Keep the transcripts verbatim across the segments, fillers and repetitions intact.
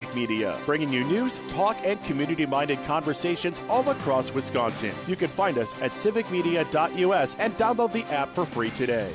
Civic Media, bringing you news, talk, and community-minded conversations all across Wisconsin. You can find us at civic media dot U S and download the app for free today.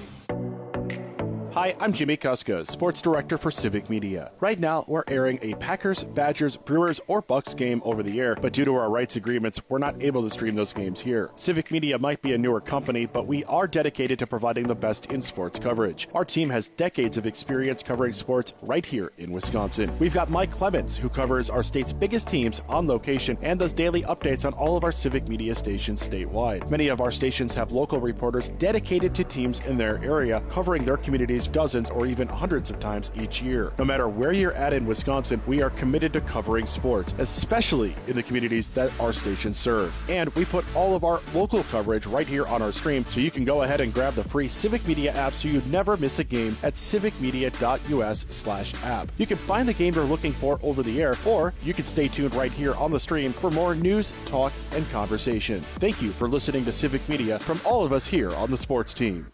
Hi, I'm Jimmy Kuska, Sports Director for Civic Media. Right now, we're airing a Packers, Badgers, Brewers, or Bucks game over the air, but due to our rights agreements, we're not able to stream those games here. Civic Media might be a newer company, but we are dedicated to providing the best in sports coverage. Our team has decades of experience covering sports right here in Wisconsin. We've got Mike Clemens, who covers our state's biggest teams on location and does daily updates on all of our Civic Media stations statewide. Many of our stations have local reporters dedicated to teams in their area, covering their communities dozens or even hundreds of times each year. No matter where you're at in Wisconsin, we are committed to covering sports, especially in the communities that our stations serve. And we put all of our local coverage right here on our stream, so you can go ahead and grab the free Civic Media app so you never miss a game at civic media dot U S slash app. You can find the game you're looking for over the air, or you can stay tuned right here on the stream for more news, talk, and conversation. Thank you for listening to Civic Media from all of us here on the sports team.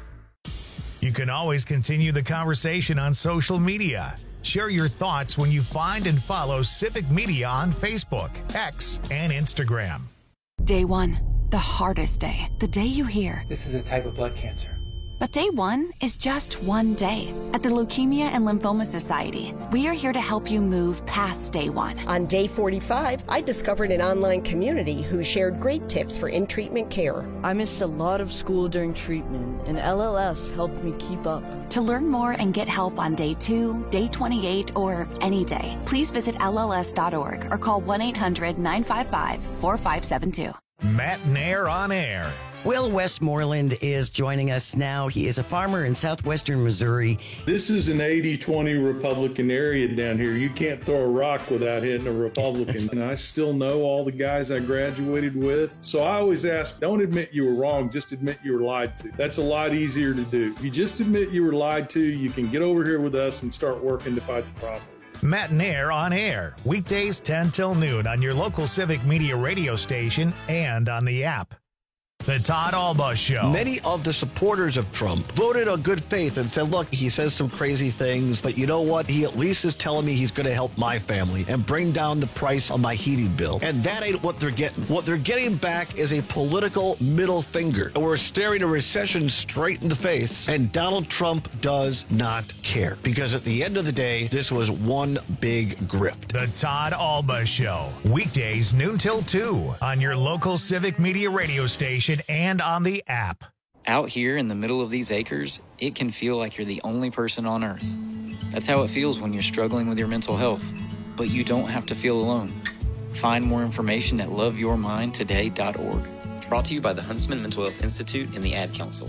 You can always continue the conversation on social media. Share your thoughts when you find and follow Civic Media on Facebook, X, and Instagram. Day one, the hardest day. The day you hear, "This is a type of blood cancer." But day one is just one day. At the Leukemia and Lymphoma Society, we are here to help you move past day one. On day forty-five, I discovered an online community who shared great tips for in-treatment care. I missed a lot of school during treatment, and L L S helped me keep up. To learn more and get help on day two, day twenty-eight, or any day, please visit L L S dot org or call one eight hundred nine five five four five seven two. Matt Nair on air. Will Westmoreland is joining us now. He is a farmer in southwestern Missouri. This is an eighty twenty Republican area down here. You can't throw a rock without hitting a Republican. And I still know all the guys I graduated with. So I always ask, don't admit you were wrong, just admit you were lied to. That's a lot easier to do. If you just admit you were lied to, you can get over here with us and start working to fight the problem. Matt Nair on air, weekdays ten till noon on your local Civic Media radio station and on the app. The Todd Alba Show. Many of the supporters of Trump voted on good faith and said, look, he says some crazy things, but you know what? He at least is telling me he's going to help my family and bring down the price on my heating bill. And that ain't what they're getting. What they're getting back is a political middle finger. And we're staring a recession straight in the face, and Donald Trump does not care. Because at the end of the day, this was one big grift. The Todd Alba Show. Weekdays noon till two on your local Civic Media radio station and on the app. Out here in the middle of these acres, it can feel like you're the only person on earth. That's how it feels when you're struggling with your mental health. But you don't have to feel alone. Find more information at love your mind today dot org. Brought to you by the Huntsman Mental Health Institute and the Ad Council.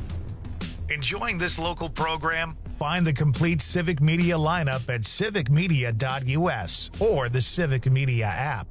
Enjoying this local program? Find the complete Civic Media lineup at civic media dot U S or the Civic Media app.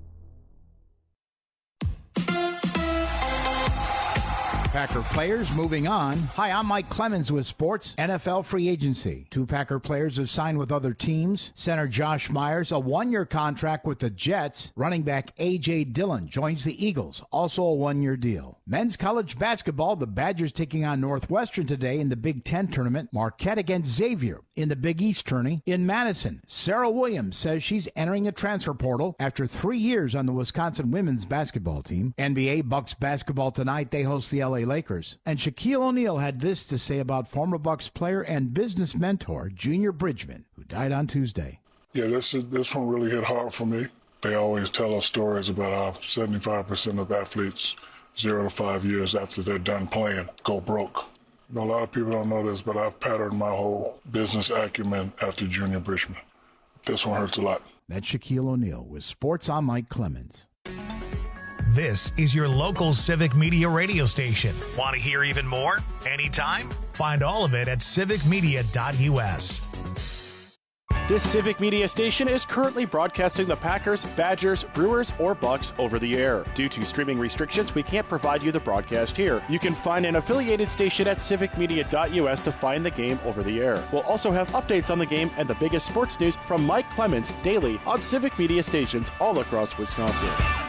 Packer players moving on. Hi, I'm Mike Clemens with Sports N F L Free Agency. Two Packer players have signed with other teams. Center Josh Myers, a one-year contract with the Jets. Running back A J. Dillon joins the Eagles, also a one-year deal. Men's college basketball, the Badgers taking on Northwestern today in the Big Ten tournament. Marquette against Xavier in the Big East tourney. In Madison, Sarah Williams says she's entering a transfer portal after three years on the Wisconsin women's basketball team. N B A Bucks basketball tonight. They host the L A Lakers. And Shaquille O'Neal had this to say about former Bucks player and business mentor Junior Bridgman, who died on Tuesday. Yeah, this is, this one really hit hard for me. They always tell us stories about how seventy-five percent of athletes, zero to five years after they're done playing, go broke. You know, a lot of people don't know this, but I've patterned my whole business acumen after Junior Bridgman. This one hurts a lot. That's Shaquille O'Neal with Sports on Mike Clemens. This is your local Civic Media radio station. Want to hear even more? Anytime? Find all of it at civic media dot U S. This Civic Media station is currently broadcasting the Packers, Badgers, Brewers, or Bucks over the air. Due to streaming restrictions, we can't provide you the broadcast here. You can find an affiliated station at civic media dot U S to find the game over the air. We'll also have updates on the game and the biggest sports news from Mike Clemens daily on Civic Media stations all across Wisconsin.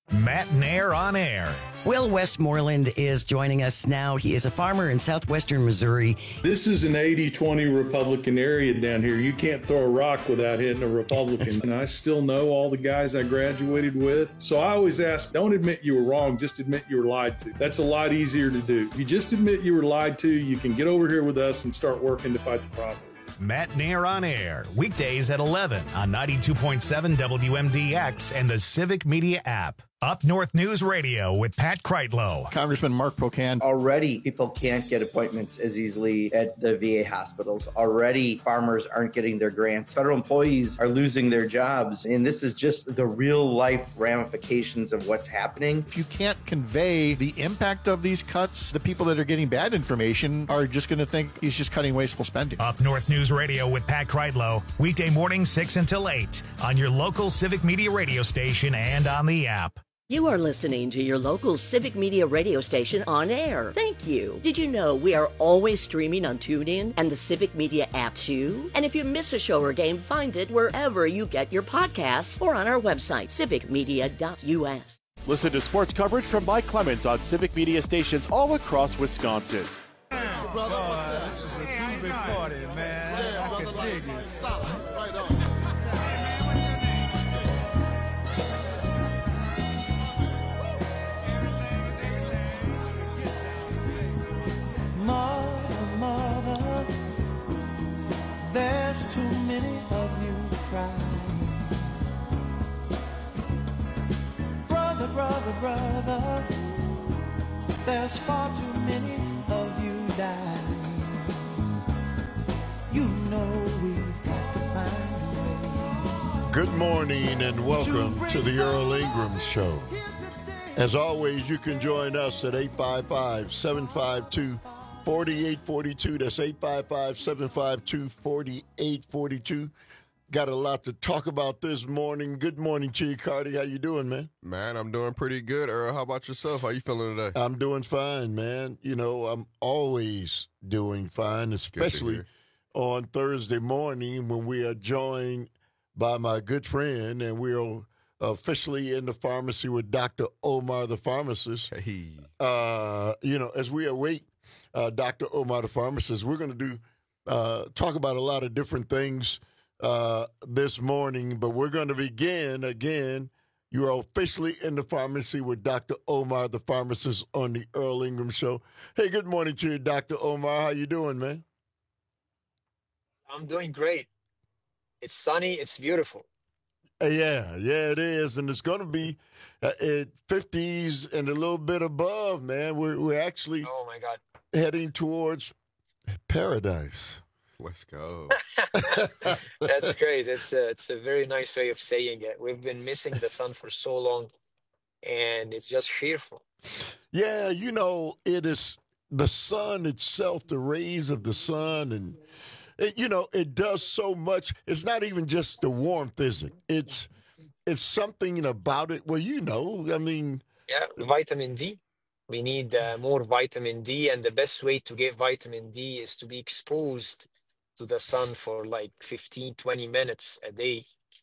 Matt Nair on air. Will Westmoreland is joining us now. He is a farmer in southwestern Missouri. This is an eighty twenty Republican area down here. You can't throw a rock without hitting a Republican. And I still know all the guys I graduated with. So I always ask, don't admit you were wrong, just admit you were lied to. That's a lot easier to do. If you just admit you were lied to, you can get over here with us and start working to fight the problem. Matt Nair on air, weekdays at eleven on ninety-two point seven W M D X and the Civic Media app. Up North News Radio with Pat Kreitlow. Congressman Mark Pocan. Already, people can't get appointments as easily at the V A hospitals. Already, farmers aren't getting their grants. Federal employees are losing their jobs. And this is just the real life ramifications of what's happening. If you can't convey the impact of these cuts, the people that are getting bad information are just going to think he's just cutting wasteful spending. Up North News Radio with Pat Kreitlow, weekday morning six until eight on your local Civic Media radio station and on the app. You are listening to your local Civic Media radio station on air. Thank you. Did you know we are always streaming on TuneIn and the Civic Media app too? And if you miss a show or game, find it wherever you get your podcasts or on our website, civic media dot U S. Listen to sports coverage from Mike Clemens on Civic Media stations all across Wisconsin. Hey, brother, what's up? This is a groovy party, man. Yeah, I can dig it. Solid. Right on. Mother, mother, there's too many of you crying. Brother, brother, brother, there's far too many of you dying. You know we've got to find a way. Good morning and welcome to, to the Earl Ingram Show. As always, you can join us at eight five five, seven five two, four eight four two. That's eight five five, seven five two, four eight four two. Got a lot to talk about this morning. Good morning to you, Cardi. How you doing, man? Man, I'm doing pretty good, Earl. How about yourself? How you feeling today? I'm doing fine, man. You know, I'm always doing fine, especially on Thursday morning when we are joined by my good friend, and we're officially in the pharmacy with Doctor Omar, the pharmacist. Hey. Uh, you know, as we await uh, Doctor Omar, the pharmacist, we're going to do uh, talk about a lot of different things uh, this morning, but we're going to begin again. You are officially in the pharmacy with Doctor Omar, the pharmacist, on the Earl Ingram Show. Hey, good morning to you, Doctor Omar. How you doing, man? I'm doing great. It's sunny. It's beautiful. Yeah, yeah, it is, and it's going to be uh, at fifties and a little bit above, man. We're we're actually oh my god heading towards paradise. Let's go. That's great. It's a, it's a very nice way of saying it. We've been missing the sun for so long, and it's just fearful. Yeah, you know, it is the sun itself, the rays of the sun, and. It, you know, it does so much. It's not even just the warmth, is it? It's it's something about it. Well, you know, I mean. Yeah, vitamin D. We need uh, more vitamin D, and the best way to get vitamin D is to be exposed to the sun for like fifteen, twenty minutes a day.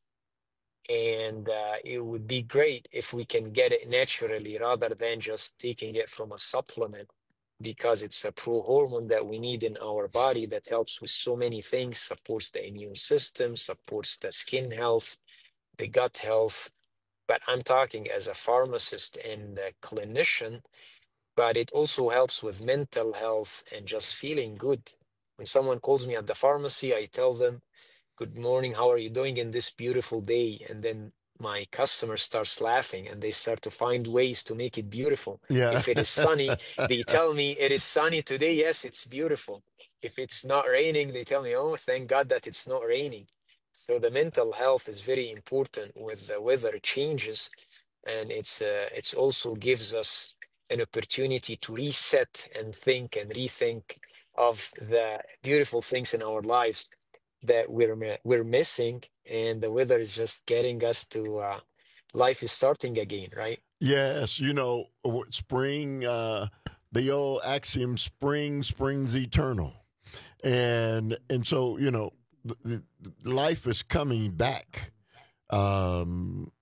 And uh, it would be great if we can get it naturally rather than just taking it from a supplement, because it's a pro-hormone that we need in our body that helps with so many things, supports the immune system, supports the skin health, the gut health. But I'm talking as a pharmacist and a clinician, but it also helps with mental health and just feeling good. When someone calls me at the pharmacy, I tell them, good morning, how are you doing in this beautiful day? And then my customer starts laughing and they start to find ways to make it beautiful. Yeah. If it is sunny, they tell me it is sunny today. Yes, it's beautiful. If it's not raining, they tell me, oh, thank God that it's not raining. So the mental health is very important with the weather changes. And it's uh, it's also gives us an opportunity to reset and think and rethink of the beautiful things in our lives that we're we're missing, and the weather is just getting us to uh, life is starting again, right? Yes, you know, spring, uh, the old axiom, spring springs eternal. And and so, you know, the, the life is coming back. Um,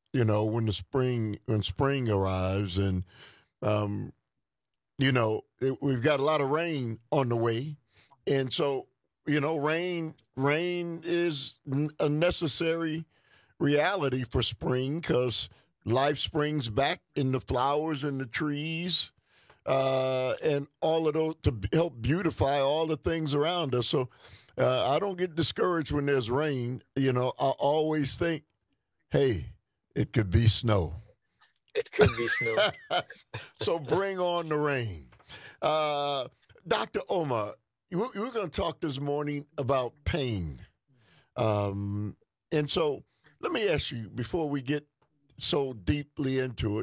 you know, when the spring when spring arrives, and um, you know, it, we've got a lot of rain on the way, and so you know, rain rain is a necessary reality for spring because life springs back in the flowers and the trees, uh, and all of those to help beautify all the things around us. So uh, I don't get discouraged when there's rain. You know, I always think, hey, it could be snow. It could be snow. So bring on the rain. Uh, Doctor Omar, we're, we're going to talk this morning about pain. Um, and so let me ask you, before we get so deeply into it,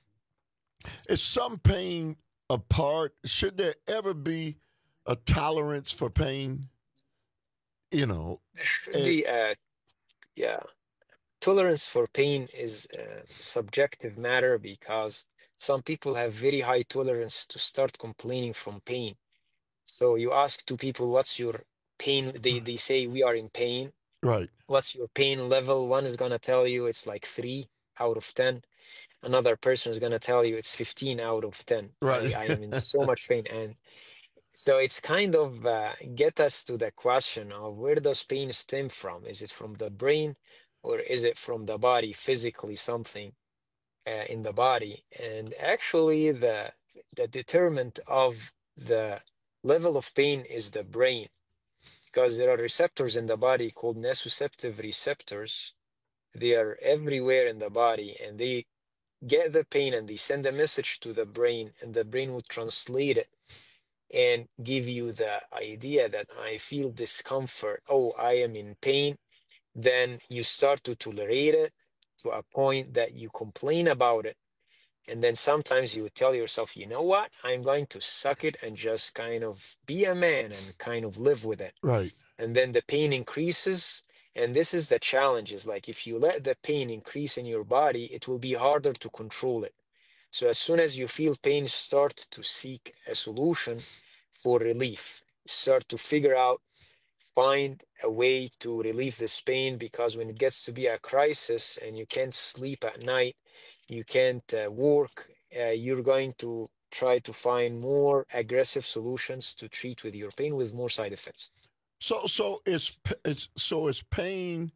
is some pain a part? Should there ever be a tolerance for pain? You know, Should be, uh, yeah. Tolerance for pain is a subjective matter because some people have very high tolerance to start complaining from pain. So you ask two people, what's your pain? They, they say, we are in pain. Right. What's your pain level? One is going to tell you it's like three out of ten. Another person is going to tell you it's fifteen out of ten. Right. I, I am in so much pain. And so it's kind of uh, get us to the question of where does pain stem from? Is it from the brain or is it from the body, physically something uh, in the body? And actually the, the determinant of the level of pain is the brain, because there are receptors in the body called nociceptive receptors. They are everywhere in the body and they get the pain and they send a message to the brain, and the brain will translate it and give you the idea that I feel discomfort. Oh, I am in pain. Then you start to tolerate it to a point that you complain about it. And then sometimes you would tell yourself, you know what, I'm going to suck it and just kind of be a man and kind of live with it. Right. And then the pain increases. And this is the challenge, is like if you let the pain increase in your body, it will be harder to control it. So as soon as you feel pain, start to seek a solution for relief. Start to figure out, find a way to relieve this pain, because when it gets to be a crisis and you can't sleep at night, you can't uh, work, uh, you're going to try to find more aggressive solutions to treat with your pain with more side effects. So, so it's it's so is pain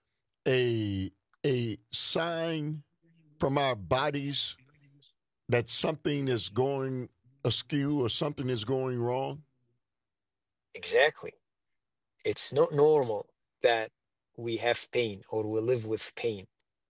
a a sign from our bodies that something is going askew or something is going wrong? Exactly. It's not normal that we have pain or we live with pain.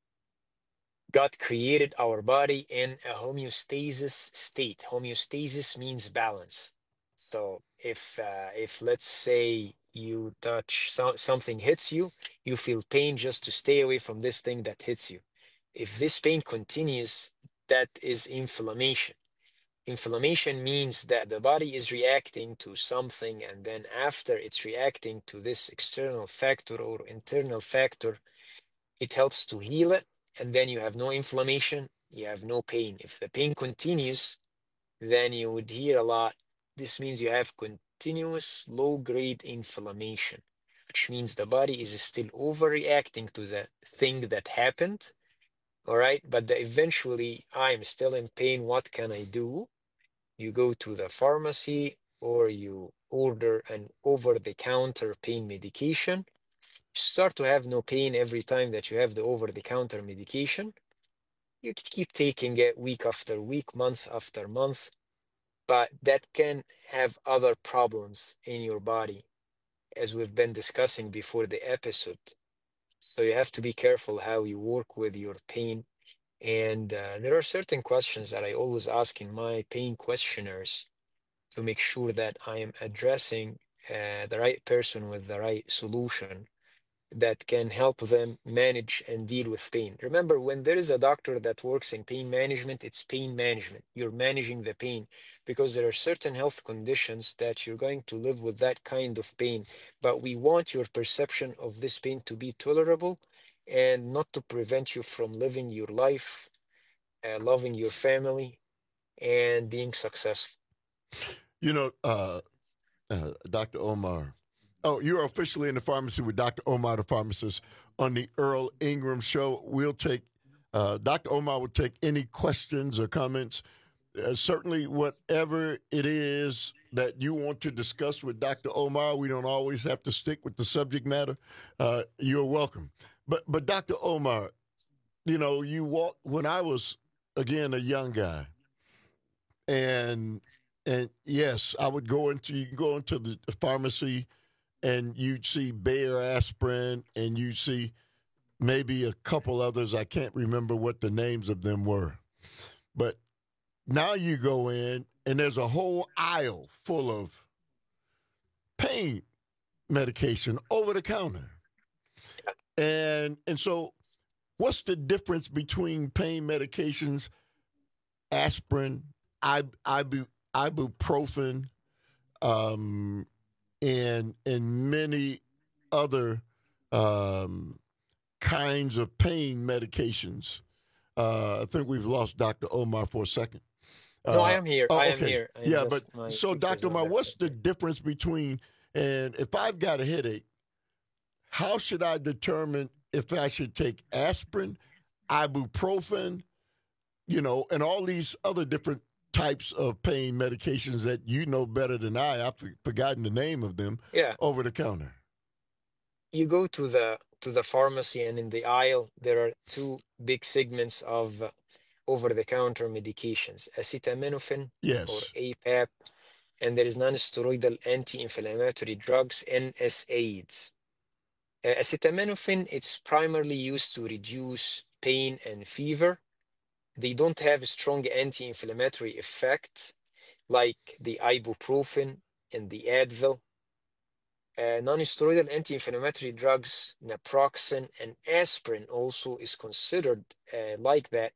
God created our body in a homeostasis state. Homeostasis means balance. So if uh, if let's say you touch so, something hits you, you feel pain just to stay away from this thing that hits you. If this pain continues, that is inflammation. Inflammation means that the body is reacting to something, and then after it's reacting to this external factor or internal factor, it helps to heal it, and then you have no inflammation, you have no pain. If the pain continues, then you would hear a lot. This means you have continuous low-grade inflammation, which means the body is still overreacting to the thing that happened, all right? But the, eventually, I'm still in pain, what can I do? You go to the pharmacy or you order an over-the-counter pain medication. You start to have no pain every time that you have the over-the-counter medication. You keep taking it week after week, month after month, but that can have other problems in your body, as we've been discussing before the episode. So you have to be careful how you work with your pain. And uh, there are certain questions that I always ask in my pain questionnaires to make sure that I am addressing uh, the right person with the right solution that can help them manage and deal with pain. Remember, when there is a doctor that works in pain management, it's pain management. You're managing the pain because there are certain health conditions that you're going to live with that kind of pain. But we want your perception of this pain to be tolerable and not to prevent you from living your life, uh, loving your family, and being successful. You know, uh, uh, Doctor Omar, oh, you're officially in the pharmacy with Doctor Omar, the pharmacist, on the Earl Ingram Show. We'll take Uh, Doctor Omar will take any questions or comments. Uh, certainly, whatever it is that you want to discuss with Doctor Omar, we don't always have to stick with the subject matter. Uh, you're welcome. But, but Doctor Omar, you know, you walk when I was again a young guy, and and yes, I would go into you go into the pharmacy, and you'd see Bayer aspirin, and you'd see maybe a couple others. I can't remember what the names of them were. But now you go in, and there's a whole aisle full of pain medication over the counter. And and so what's the difference between pain medications, aspirin, ibu, ibuprofen, um, and, and many other um kinds of pain medications? Uh, I think we've lost Doctor Omar for a second. No, uh, I am here. Oh, I okay. am here. I yeah, just, but so Doctor Omar, what's the difference between, and if I've got a headache, how should I determine if I should take aspirin, ibuprofen, you know, and all these other different types of pain medications that you know better than I? I've forgotten the name of them. Yeah. Over the counter. You go to the to the pharmacy, and in the aisle there are two big segments of uh, over-the-counter medications: acetaminophen, yes, or A P A P, and there is non-steroidal anti-inflammatory drugs, N SAIDs. Uh, acetaminophen, it's primarily used to reduce pain and fever. They don't have a strong anti-inflammatory effect like the ibuprofen and the Advil. Uh, non-steroidal anti-inflammatory drugs, naproxen and aspirin, also is considered uh, like that.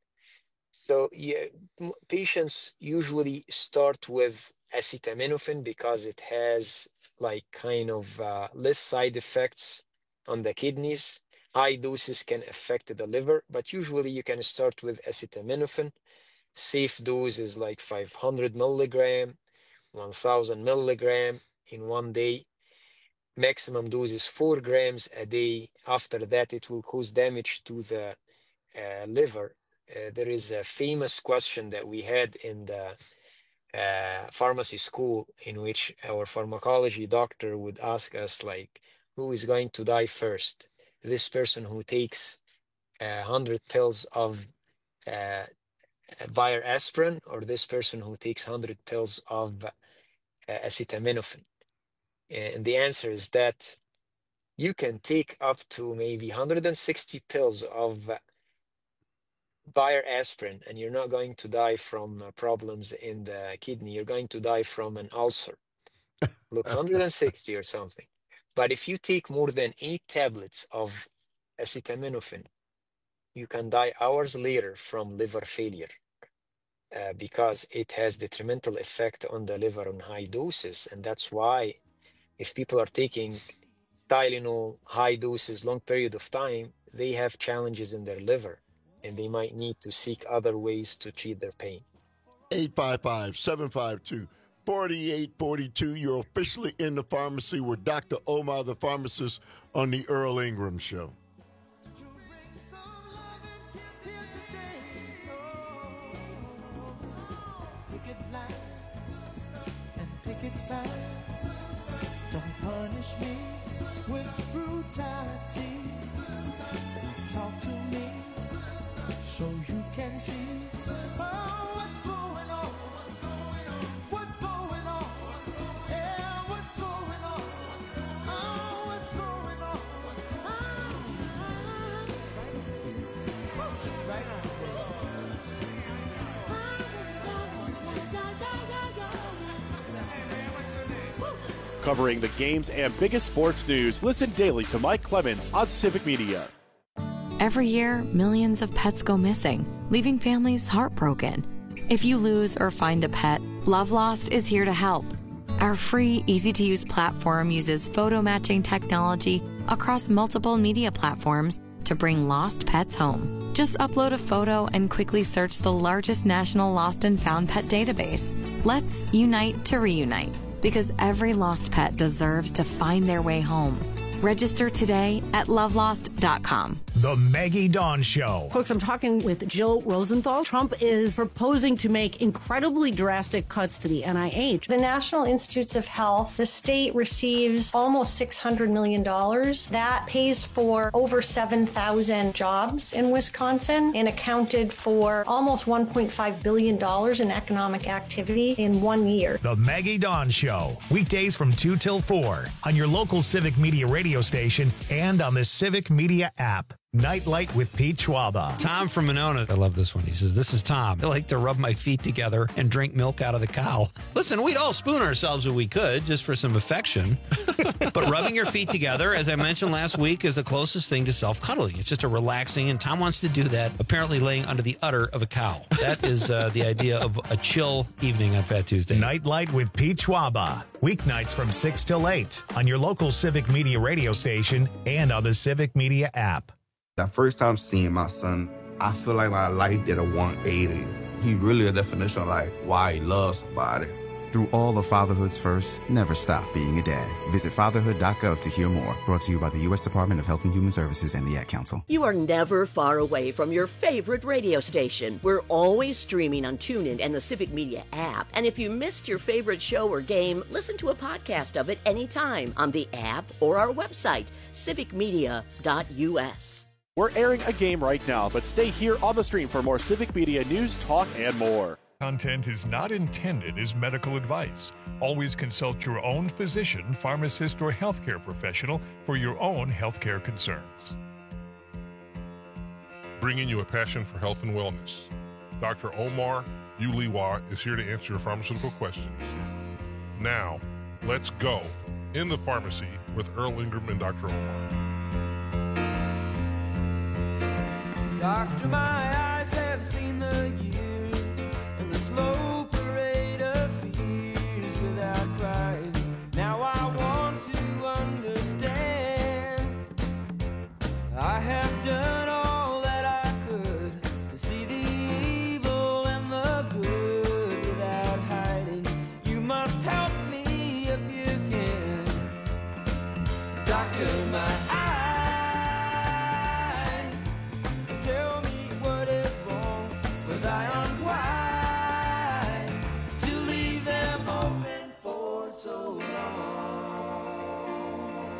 So yeah, patients usually start with acetaminophen because it has like kind of uh, less side effects on the kidneys. High doses can affect the liver, but usually you can start with acetaminophen. Safe dose is like five hundred milligram, one thousand milligram in one day. Maximum dose is four grams a day. After that, it will cause damage to the uh, liver. Uh, there is a famous question that we had in the uh, pharmacy school in which our pharmacology doctor would ask us, like, who is going to die first? This person who takes uh, one hundred pills of uh, Bayer aspirin, or this person who takes one hundred pills of uh, acetaminophen? And the answer is that you can take up to maybe one hundred sixty pills of Bayer aspirin, and you're not going to die from uh, problems in the kidney. You're going to die from an ulcer. Look, one hundred sixty or something. But if you take more than eight tablets of acetaminophen, you can die hours later from liver failure uh, because it has detrimental effect on the liver on high doses. And that's why if people are taking Tylenol high doses, long period of time, they have challenges in their liver, and they might need to seek other ways to treat their pain. eight five five, seven five two, four eight four two. You're officially in the pharmacy with Doctor Omar, the pharmacist, on the Earl Ingram Show. Don't punish me with brutality. Talk to me so you can see oh, what's going on. What's going on? Yeah, what's going on? Oh, what's going on? Oh, right on. Covering the games and biggest sports news, listen daily to Mike Clemens on Civic Media. Every year, millions of pets go missing, leaving families heartbroken. If you lose or find a pet, Love Lost is here to help. Our free, easy-to-use platform uses photo matching technology across multiple media platforms to bring lost pets home. Just upload a photo and quickly search the largest national lost and found pet database. Let's unite to reunite, because every lost pet deserves to find their way home. Register today at love lost dot com. The Maggie Dawn Show. Folks, I'm talking with Jill Rosenthal. Trump is proposing to make incredibly drastic cuts to the N I H. The National Institutes of Health, the state receives almost six hundred million dollars. That pays for over seven thousand jobs in Wisconsin and accounted for almost one point five billion dollars in economic activity in one year. The Maggie Dawn Show. Weekdays from two till four on your local Civic Media radio station and on the Civic Media app. Nightlight with Pete Schwaba. Tom from Monona. I love this one. He says, this is Tom. I like to rub my feet together and drink milk out of the cow. Listen, we'd all spoon ourselves if we could, just for some affection. But rubbing your feet together, as I mentioned last week, is the closest thing to self-cuddling. It's just a relaxing, and Tom wants to do that, apparently laying under the udder of a cow. That is uh, the idea of a chill evening on Fat Tuesday. Nightlight with Pete Schwaba. Weeknights from six till eight on your local Civic Media radio station and on the Civic Media app. The first time seeing my son, I feel like my life did a one eighty. He really a definition of like why he loves somebody. Through all of fatherhood's first, never stop being a dad. Visit fatherhood dot gov to hear more. Brought to you by the U S Department of Health and Human Services and the Ad Council. You are never far away from your favorite radio station. We're always streaming on TuneIn and the Civic Media app. And if you missed your favorite show or game, listen to a podcast of it anytime on the app or our website, civic media dot u s. We're airing a game right now, but stay here on the stream for more Civic Media news, talk, and more. Content is not intended as medical advice. Always consult your own physician, pharmacist, or healthcare professional for your own healthcare concerns. Bringing you a passion for health and wellness. Doctor Omar Uliwa is here to answer your pharmaceutical questions. Now, let's go in the pharmacy with Earl Ingram and Doctor Omar. Doctor, my eyes have seen the years and the slow parade of fears without crying. Now I want to understand. I have done all that I could to see the evil and the good without hiding. You must help me if you can. Doctor, my eyes. I am wise to leave them open for so long.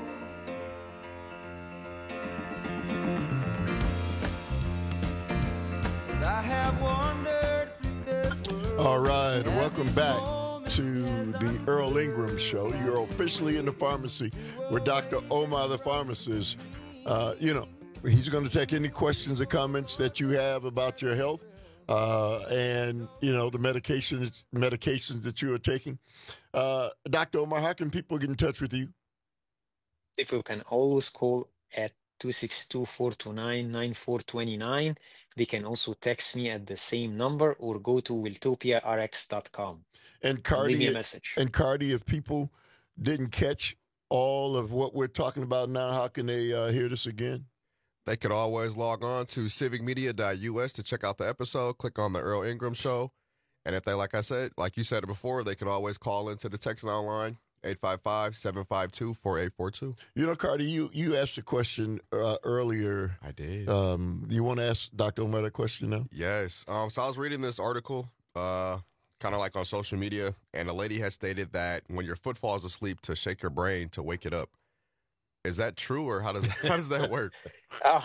I have wandered through this world. All right, welcome back to the Earl Ingram Show. You're officially in the pharmacy with Doctor Omar, the pharmacist. Uh, you know, he's going to take any questions or comments that you have about your health. Uh, and, you know, the medications medications that you are taking. Uh, Doctor Omar, how can people get in touch with you? If you can always call at two six two, four two nine, nine four two nine. They can also text me at the same number or go to wiltopia r x dot com. And Cardi, leave me a message. And Cardi, if people didn't catch all of what we're talking about now, how can they uh, hear this again? They could always log on to civic media dot u s to check out the episode, click on the Earl Ingram Show. And if they, like I said, like you said it before, they could always call into the text line, eight five five, seven five two, four eight four two. You know, Cardi, you, you asked a question uh, earlier. I did. Um, you want to ask Doctor Omar a question now? Yes. Um, so I was reading this article, uh, kind of like on social media, and a lady had stated that when your foot falls asleep, to shake your brain to wake it up. Is that true, or how does how does that work? Oh,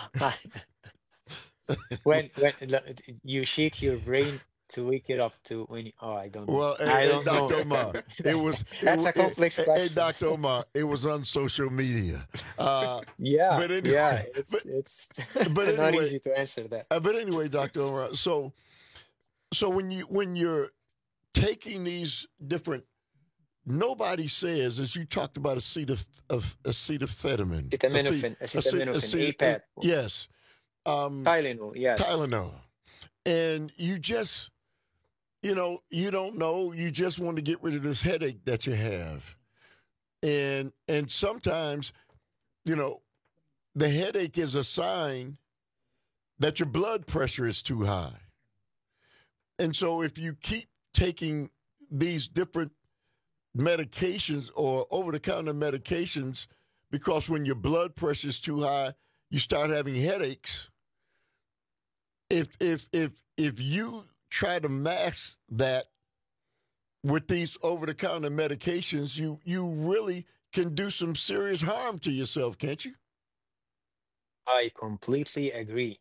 when when you shake your brain to wake it up to when you, oh I don't know. Well, I hey, don't hey, Doctor know. Omar, it was That's it, a complex it, question. Hey, Doctor Omar, it was on social media. Uh, yeah, but anyway, yeah, it's but, it's but not anyway, easy to answer that. Uh, but anyway, Doctor Omar, so so when you when you're taking these different. Nobody says, as you talked about, acetaf- of acetaminophen. Acetaminophen, acetaminophen, acet- A P A P. Yes. Um, Tylenol, yes. Tylenol. And you just, you know, you don't know. You just want to get rid of this headache that you have. And and sometimes, you know, the headache is a sign that your blood pressure is too high. And so if you keep taking these different medications or over-the-counter medications, because when your blood pressure is too high, you start having headaches. If if if if you try to mask that with these over-the-counter medications, you you really can do some serious harm to yourself, can't you? I completely agree.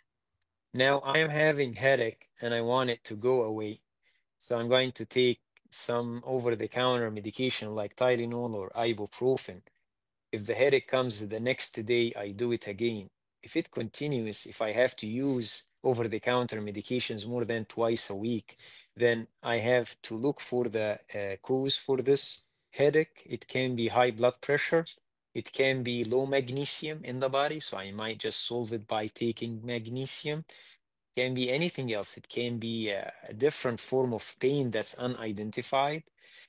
Now I am having headache and I want it to go away. So I'm going to take some over-the-counter medication like Tylenol or ibuprofen. If the headache comes the next day, I do it again. If it continues, if I have to use over-the-counter medications more than twice a week, then I have to look for the uh, cause for this headache. It can be high blood pressure. It can be low magnesium in the body, so I might just solve it by taking magnesium. It can be anything else. It can be a, a different form of pain that's unidentified.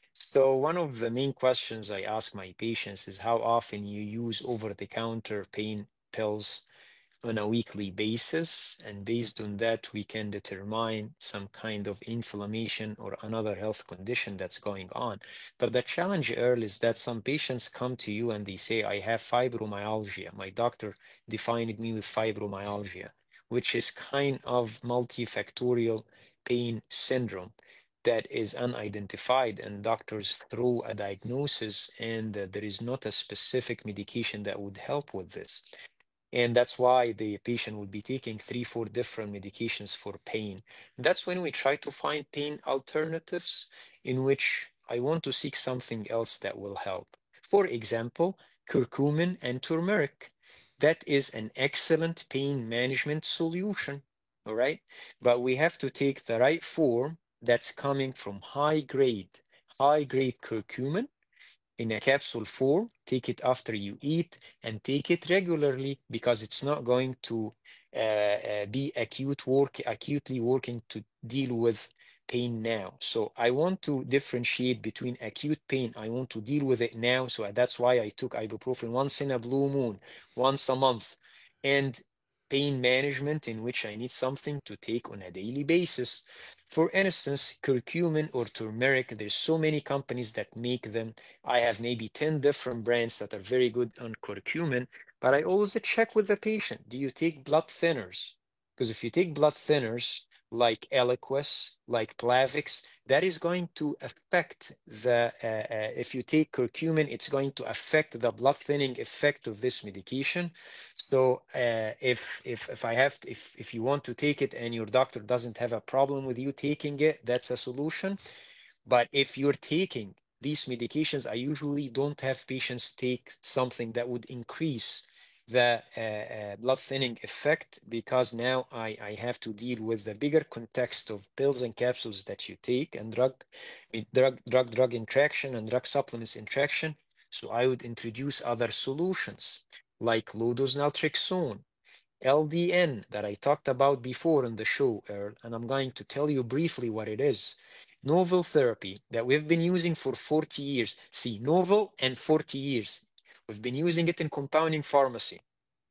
So one of the main questions I ask my patients is how often you use over-the-counter pain pills on a weekly basis, and based on that we can determine some kind of inflammation or another health condition that's going on. But the challenge, Earl, is that some patients come to you and they say, I have fibromyalgia. My doctor defined me with fibromyalgia, which is kind of multifactorial pain syndrome that is unidentified, and doctors throw a diagnosis, and uh, there is not a specific medication that would help with this. And that's why the patient would be taking three, four different medications for pain. That's when we try to find pain alternatives in which I want to seek something else that will help. For example, curcumin and turmeric. That is an excellent pain management solution, all right? But we have to take the right form that's coming from high grade, high grade curcumin in a capsule form. Take it after you eat and take it regularly, because it's not going to uh, uh, be acute work, acutely working to deal with pain now. So I want to differentiate between acute pain. I want to deal with it now. So that's why I took ibuprofen once in a blue moon, once a month, and pain management in which I need something to take on a daily basis. For instance, curcumin or turmeric, there's so many companies that make them. I have maybe ten different brands that are very good on curcumin, but I always check with the patient. Do you take blood thinners? Because if you take blood thinners like Eliquis, like Plavix, that is going to affect the, uh, uh, if you take curcumin, it's going to affect the blood thinning effect of this medication. So uh, if, if, if I have, to, if, if you want to take it and your doctor doesn't have a problem with you taking it, that's a solution. But if you're taking these medications, I usually don't have patients take something that would increase the uh, uh, blood thinning effect, because now I, I have to deal with the bigger context of pills and capsules that you take, and drug, drug, drug, drug interaction and drug supplements interaction. So I would introduce other solutions like low-dose naltrexone, L D N that I talked about before in the show, Earl, and I'm going to tell you briefly what it is. Novel therapy that we've been using for forty years. See, novel and forty years. We've been using it in compounding pharmacy.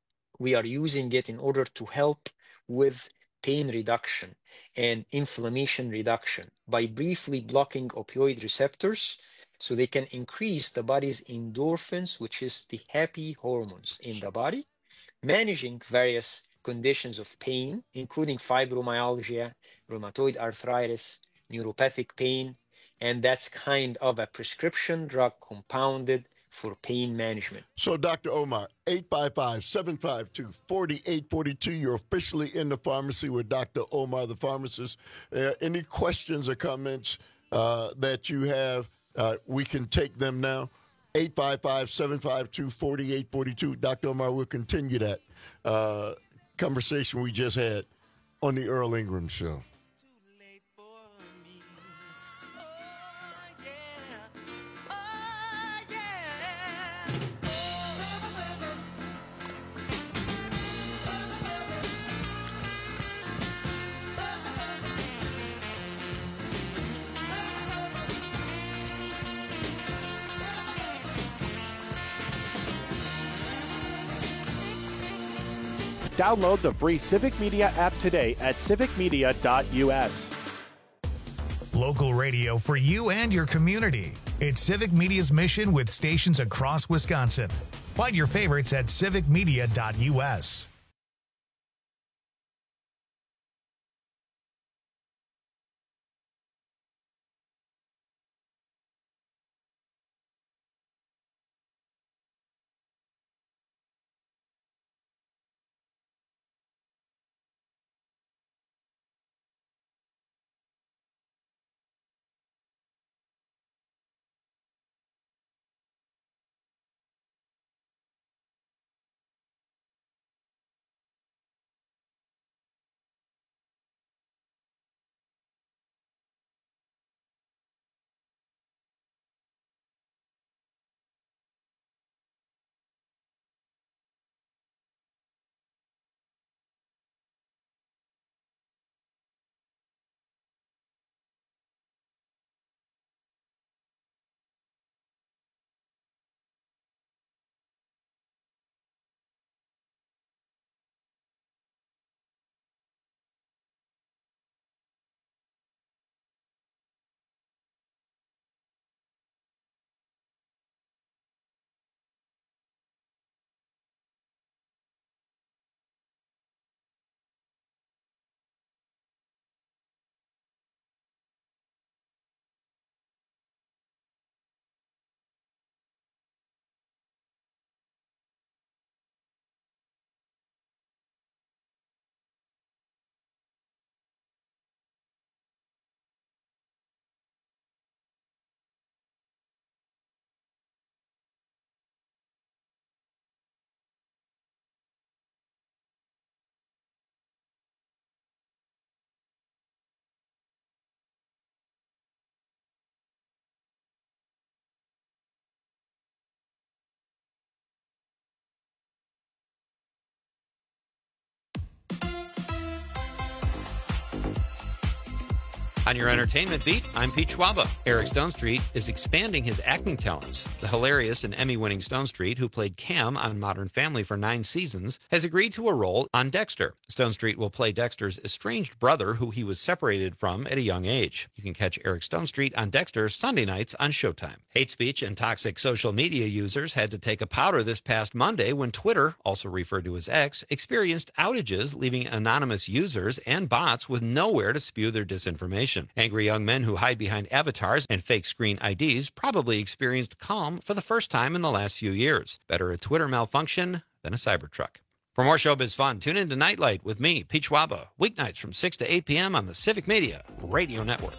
We are using it in order to help with pain reduction and inflammation reduction by briefly blocking opioid receptors so they can increase the body's endorphins, which is the happy hormones in the body, managing various conditions of pain, including fibromyalgia, rheumatoid arthritis, neuropathic pain, and that's kind of a prescription drug compounded for pain management. So, Doctor Omar, eight five five, seven five two, four eight four two, you're officially in the pharmacy with Doctor Omar, the pharmacist. Uh, any questions or comments uh, that you have, uh, we can take them now. eight five five, seven five two, four eight four two. Doctor Omar, we'll continue that uh, conversation we just had on the Earl Ingram Show. Download the free Civic Media app today at civic media dot u s. Local radio for you and your community. It's Civic Media's mission with stations across Wisconsin. Find your favorites at civic media dot U S. On your entertainment beat, I'm Pete Schwaba. Eric Stonestreet is expanding his acting talents. The hilarious and Emmy-winning Stonestreet, who played Cam on Modern Family for nine seasons, has agreed to a role on Dexter. Stonestreet will play Dexter's estranged brother, who he was separated from at a young age. You can catch Eric Stonestreet on Dexter Sunday nights on Showtime. Hate speech and toxic social media users had to take a powder this past Monday when Twitter, also referred to as X, experienced outages, leaving anonymous users and bots with nowhere to spew their disinformation. Angry young men who hide behind avatars and fake screen I Ds probably experienced calm for the first time in the last few years. Better a Twitter malfunction than a Cybertruck. For more showbiz fun, tune in to Nightlight with me, Pete Schwaba, weeknights from six to eight p.m. on the Civic Media Radio Network.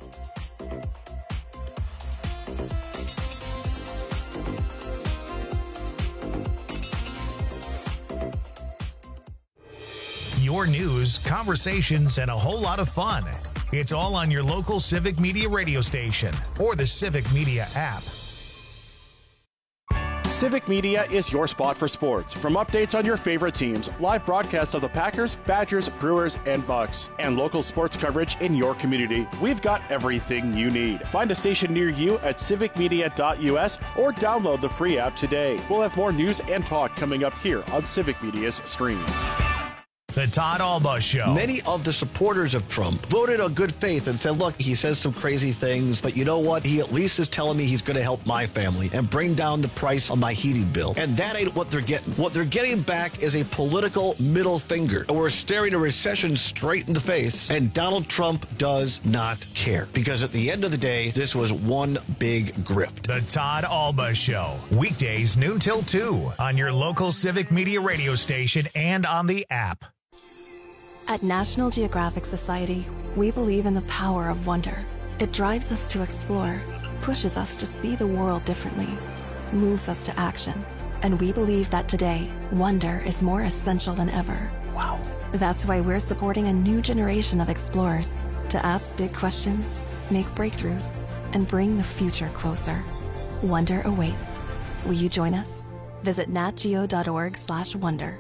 Your news, conversations, and a whole lot of fun. It's all on your local Civic Media radio station or the Civic Media app. Civic Media is your spot for sports. From updates on your favorite teams, live broadcasts of the Packers, Badgers, Brewers, and Bucks, and local sports coverage in your community, we've got everything you need. Find a station near you at civic media dot U S or download the free app today. We'll have more news and talk coming up here on Civic Media's stream. The Todd Alba Show. Many of the supporters of Trump voted on good faith and said, look, he says some crazy things, but you know what? He at least is telling me he's going to help my family and bring down the price on my heating bill. And that ain't what they're getting. What they're getting back is a political middle finger. And we're staring a recession straight in the face, and Donald Trump does not care. Because at the end of the day, this was one big grift. The Todd Alba Show. Weekdays noon till two on your local Civic Media radio station and on the app. At National Geographic Society, we believe in the power of wonder. It drives us to explore, pushes us to see the world differently, moves us to action. And we believe that today, wonder is more essential than ever. Wow. That's why we're supporting a new generation of explorers to ask big questions, make breakthroughs, and bring the future closer. Wonder awaits. Will you join us? Visit natgeo dot org slash wonder.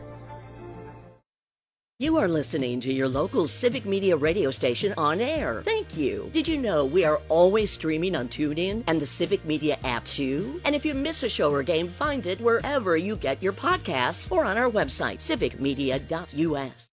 You are listening to your local Civic Media radio station on air. Thank you. Did you know we are always streaming on TuneIn and the Civic Media app too? And if you miss a show or game, find it wherever you get your podcasts or on our website, civic media dot U S.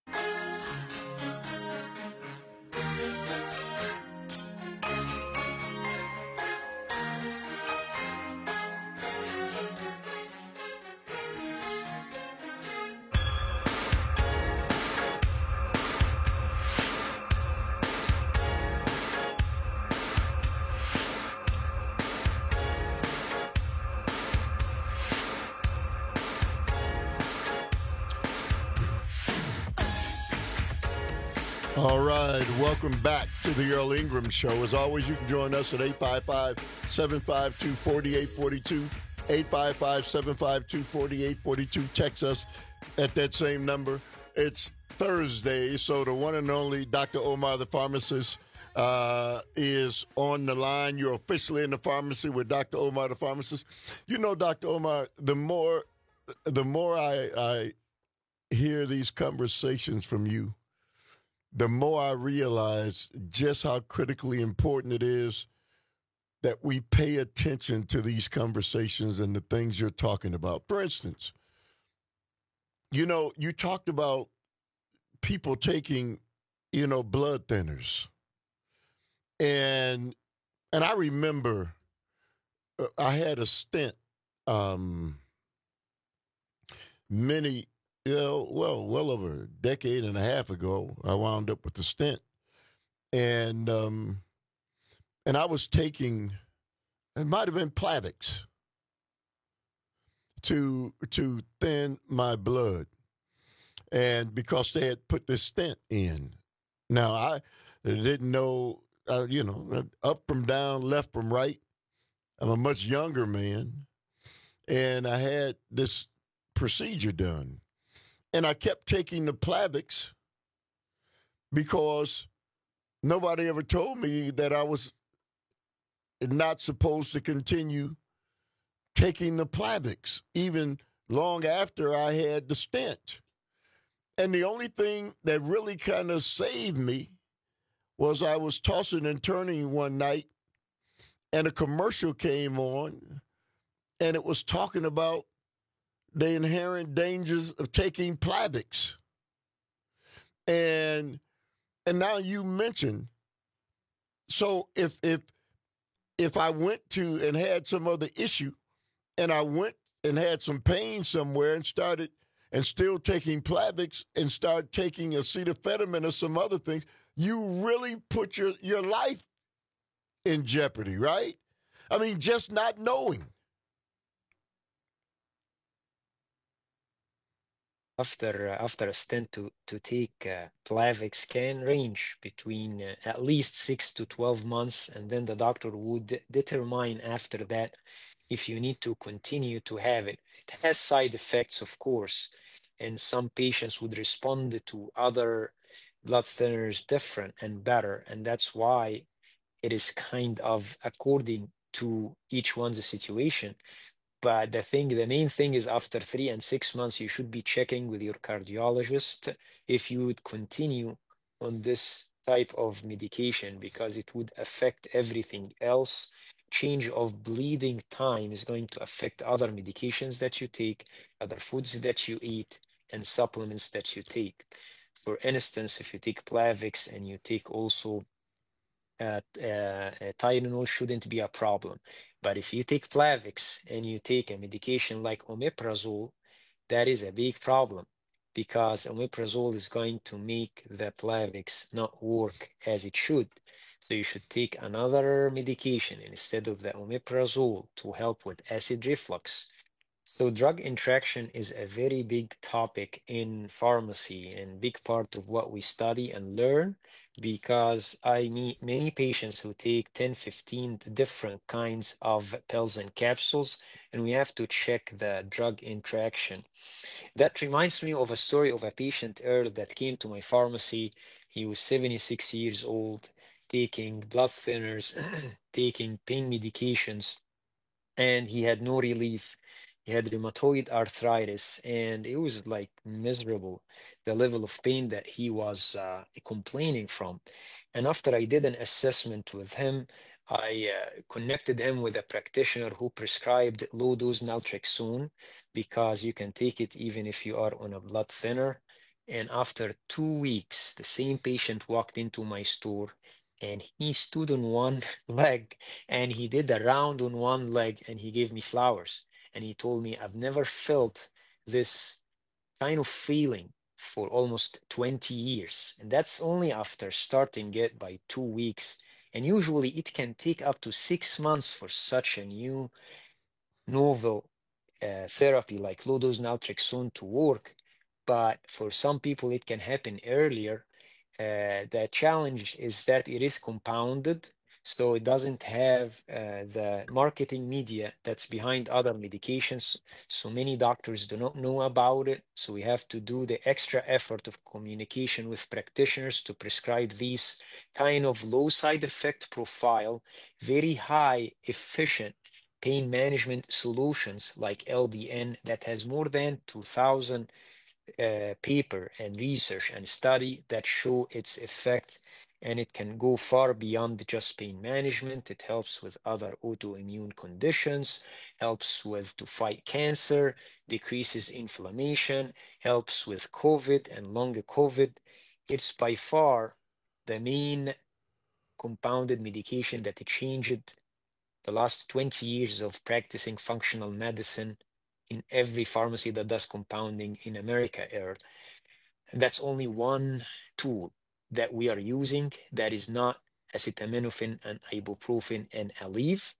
All right, welcome back to the Earl Ingram Show. As always, you can join us at eight five five, seven five two, four eight four two, eight five five, seven five two, four eight four two. Text us at that same number. It's Thursday, so the one and only Doctor Omar, the pharmacist, uh, is on the line. You're officially in the pharmacy with Doctor Omar, the pharmacist. You know, Doctor Omar, the more, the more I, I hear these conversations from you, the more I realize just how critically important it is that we pay attention to these conversations and the things you're talking about. For instance, you know, you talked about people taking, you know, blood thinners. And and I remember uh, I had a stint um, many, you know, well, well over a decade and a half ago. I wound up with a stent. And um, and I was taking, it might have been Plavix to to thin my blood. And because they had put this stent in. Now, I didn't know, uh, you know, up from down, left from right. I'm a much younger man. And I had this procedure done. And I kept taking the Plavix because nobody ever told me that I was not supposed to continue taking the Plavix, even long after I had the stent. And the only thing that really kind of saved me was I was tossing and turning one night, and a commercial came on, and it was talking about the inherent dangers of taking Plavix. And and now you mentioned, so if if if I went to and had some other issue, and I went and had some pain somewhere and started and still taking Plavix and start taking acetaminophen or some other things, you really put your, your life in jeopardy, right? I mean, just not knowing. After uh, after a stint to to take uh, Plavix can range between uh, at least six to twelve months, and then the doctor would determine after that if you need to continue to have it. It has side effects, of course, and some patients would respond to other blood thinners different and better, and that's why it is kind of according to each one's situation. But the thing, the main thing is after three and six months, you should be checking with your cardiologist if you would continue on this type of medication, because it would affect everything else. Change of bleeding time is going to affect other medications that you take, other foods that you eat, and supplements that you take. For instance, if you take Plavix and you take also uh, uh, Tylenol, shouldn't be a problem. But if you take Plavix and you take a medication like omeprazole, that is a big problem, because omeprazole is going to make the Plavix not work as it should. So you should take another medication instead of the omeprazole to help with acid reflux. So drug interaction is a very big topic in pharmacy and big part of what we study and learn, because I meet many patients who take ten, fifteen different kinds of pills and capsules, and we have to check the drug interaction. That reminds me of a story of a patient, Earl, that came to my pharmacy. He was seventy-six years old, taking blood thinners, taking pain medications, and he had no relief. He had rheumatoid arthritis, and it was like miserable, the level of pain that he was uh, complaining from. And after I did an assessment with him, I uh, connected him with a practitioner who prescribed low-dose naltrexone, because you can take it even if you are on a blood thinner. And after two weeks, the same patient walked into my store, and he stood on one leg, and he did a round on one leg, and he gave me flowers. And he told me, I've never felt this kind of feeling for almost twenty years. And that's only after starting it by two weeks. And usually it can take up to six months for such a new novel uh, therapy like low-dose naltrexone to work. But for some people, it can happen earlier. Uh, the challenge is that it is compounded, so it doesn't have uh, the marketing media that's behind other medications. So many doctors do not know about it. So we have to do the extra effort of communication with practitioners to prescribe these kind of low side effect profile, very high efficient pain management solutions like L D N that has more than two thousand uh, paper and research and study that show its effect, and it can go far beyond just pain management. It helps with other autoimmune conditions, helps with to fight cancer, decreases inflammation, helps with COVID and long COVID. It's by far the main compounded medication that changed the last twenty years of practicing functional medicine in every pharmacy that does compounding in America. Air. And that's only one tool that we are using that is not acetaminophen and ibuprofen and Aleve.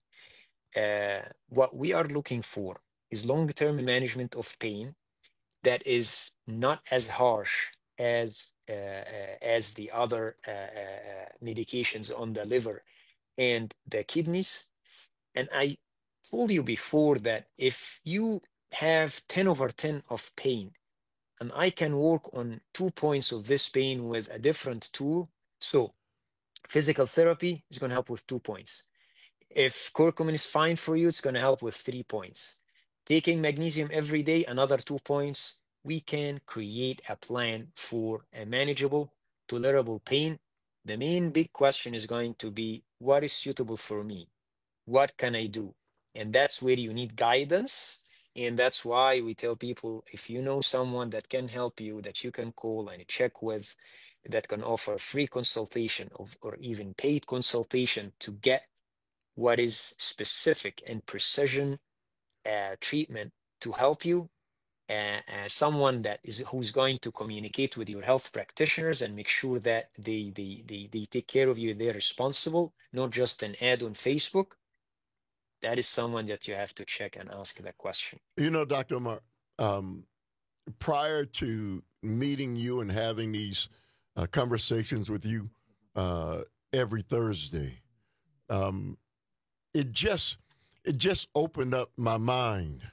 Uh, what we are looking for is long-term management of pain that is not as harsh as uh, uh, as the other uh, uh, medications on the liver and the kidneys. And I told you before that if you have ten over ten of pain, and I can work on two points of this pain with a different tool. So physical therapy is going to help with two points. If curcumin is fine for you, it's going to help with three points. Taking magnesium every day, another two points. We can create a plan for a manageable, tolerable pain. The main big question is going to be, what is suitable for me? What can I do? And that's where you need guidance. And that's why we tell people, if you know someone that can help you, that you can call and check with, that can offer free consultation of, or even paid consultation to get what is specific and precision uh, treatment to help you, uh, uh, someone that is who's going to communicate with your health practitioners and make sure that they, they, they, they take care of you, they're responsible, not just an ad on Facebook. That is someone that you have to check and ask that question. You know, Doctor Omar, um, prior to meeting you and having these uh, conversations with you uh, every Thursday, um, it just it just opened up my mind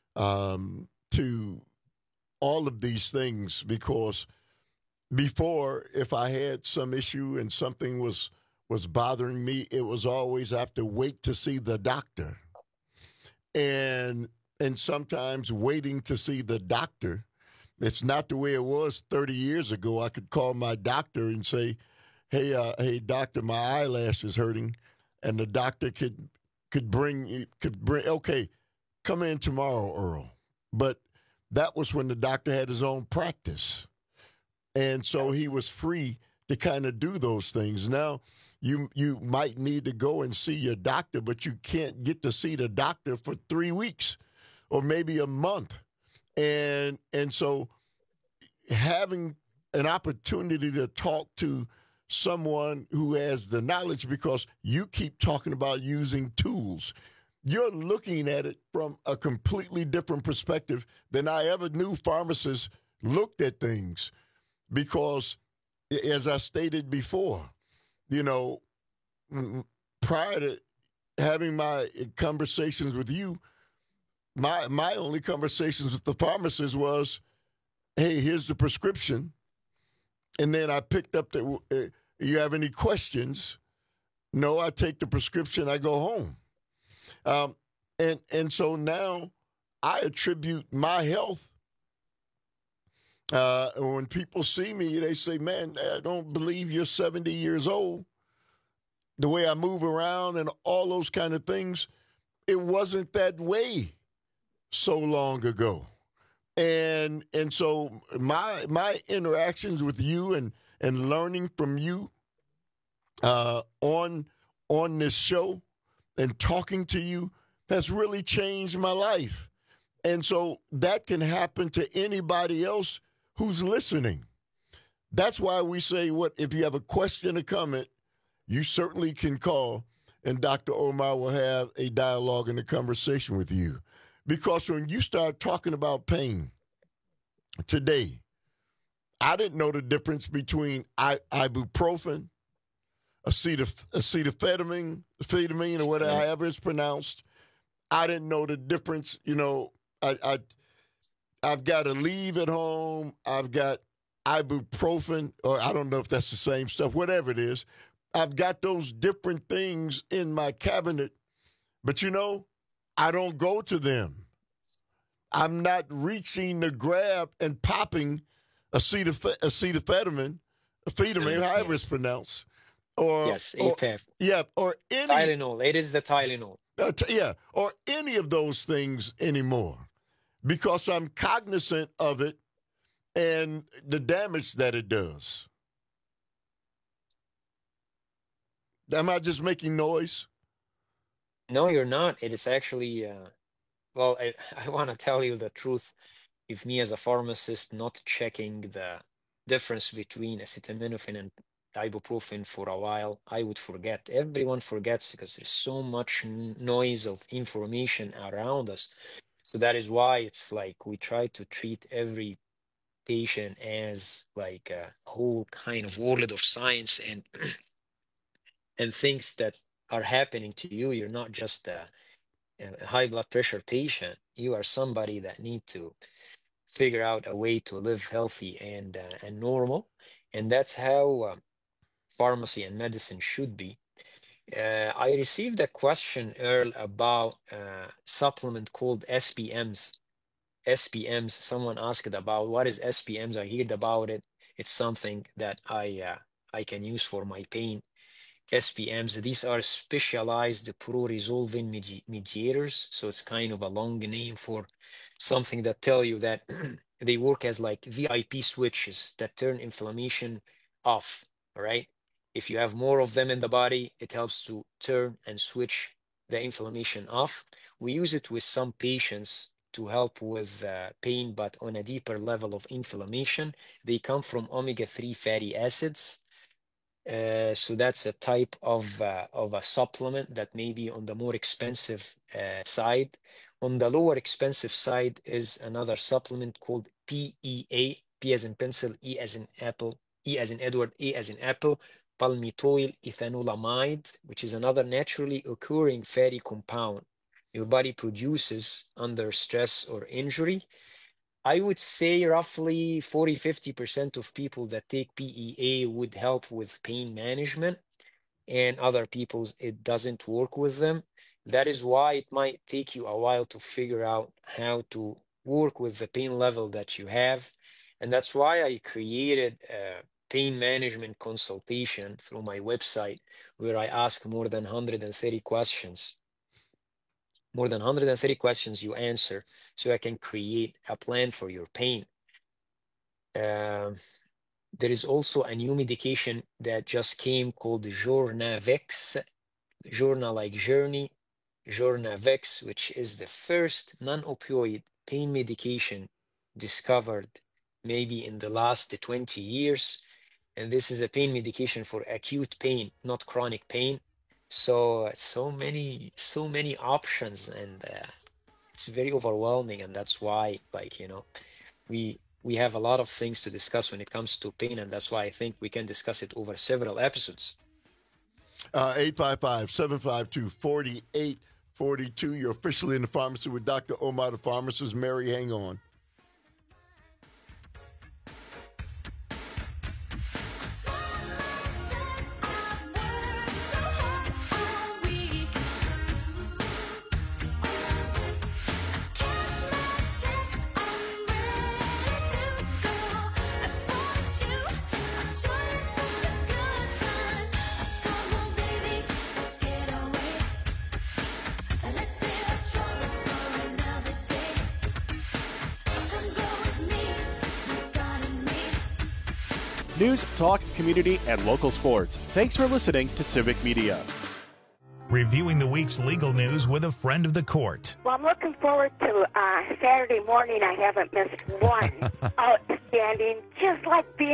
um, to all of these things, because before, if I had some issue and something was was bothering me, it was always I have to wait to see the doctor. And and sometimes waiting to see the doctor, it's not the way it was thirty years ago. I could call my doctor and say, hey, uh, hey, doctor, my eyelash is hurting. And the doctor could could bring, could bring, okay, come in tomorrow, Earl. But that was when the doctor had his own practice. And so he was free to kind of do those things. Now, you you might need to go and see your doctor, but you can't get to see the doctor for three weeks or maybe a month. And and so having an opportunity to talk to someone who has the knowledge, because you keep talking about using tools. You're looking at it from a completely different perspective than I ever knew pharmacists looked at things, because as I stated before, you know, prior to having my conversations with you, my my only conversations with the pharmacist was, hey, here's the prescription. And then I picked up the, uh, you have any questions? No, I take the prescription, I go home. Um, and, and so now I attribute my health. Uh, when people see me, they say, man, I don't believe you're seventy years old. The way I move around and all those kind of things, it wasn't that way so long ago. And and so my my interactions with you and, and learning from you uh, on on this show and talking to you has really changed my life. And so that can happen to anybody else who's listening. That's why we say, what if you have a question or comment, you certainly can call, and Doctor Omar will have a dialogue and a conversation with you. Because when you start talking about pain today, I didn't know the difference between I, ibuprofen, acetaf- acetaminophen, acetaminophen, or whatever, however it's pronounced. I didn't know the difference. You know, I, I, I've got a leave at home. I've got ibuprofen, or I don't know if that's the same stuff, whatever it is. I've got those different things in my cabinet, but, you know, I don't go to them. I'm not reaching to grab and popping acetaf- acetaminophen, acetaminophen, however it's pronounced. Or, Yes, or, A P A F. Yeah, or any. Tylenol. It is the Tylenol. Uh, t- yeah, or any of those things anymore, because I'm cognizant of it and the damage that it does. Am I just making noise? No, you're not. It is actually, uh, well, I, I want to tell you the truth. If me as a pharmacist not checking the difference between acetaminophen and ibuprofen for a while, I would forget. Everyone forgets because there's so much n- noise of information around us. So that is why it's like we try to treat every patient as like a whole kind of world of science and and things that are happening to you. You're not just a, a high blood pressure patient. You are somebody that need to figure out a way to live healthy and uh, and normal, and that's how um, pharmacy and medicine should be. Uh, I received a question earlier about a supplement called S P Ms. S P Ms. Someone asked about what is S P Ms. I heard about it. It's something that I uh, I can use for my pain. S P Ms. These are specialized pro-resolving medi- mediators. So it's kind of a long name for something that tell you that they work as like V I P switches that turn inflammation off. All right. If you have more of them in the body, it helps to turn and switch the inflammation off. We use it with some patients to help with uh, pain, but on a deeper level of inflammation. They come from omega three fatty acids. Uh, so that's a type of uh, of a supplement that may be on the more expensive uh, side. On the lower expensive side is another supplement called P E A, P as in pencil, E as in apple, E as in Edward, A as in apple, palmitoyl ethanolamide, which is another naturally occurring fatty compound your body produces under stress or injury. I would say roughly forty, fifty percent of people that take P E A would help with pain management, and other people's it doesn't work with them. That is why it might take you a while to figure out how to work with the pain level that you have. And that's why I created a pain management consultation through my website, where I ask more than one hundred thirty questions. More than one hundred thirty questions you answer, so I can create a plan for your pain. Um, there is also a new medication that just came called Jornavex, Jorna like journey, Jornavex, which is the first non-opioid pain medication discovered maybe in the last twenty years. And this is a pain medication for acute pain, not chronic pain. So so many so many options, and uh, it's very overwhelming, and that's why, like, you know, we we have a lot of things to discuss when it comes to pain, and that's why I think we can discuss it over several episodes. Uh, eight five five, seven five two, four eight four two. You're officially in the pharmacy with Doctor Omar, the pharmacist. Mary, hang on. News, talk, community, and local sports. Thanks for listening to Civic Media. Reviewing the week's legal news with a friend of the court. Well, I'm looking forward to uh, Saturday morning. I haven't missed one. Outstanding. Just like being in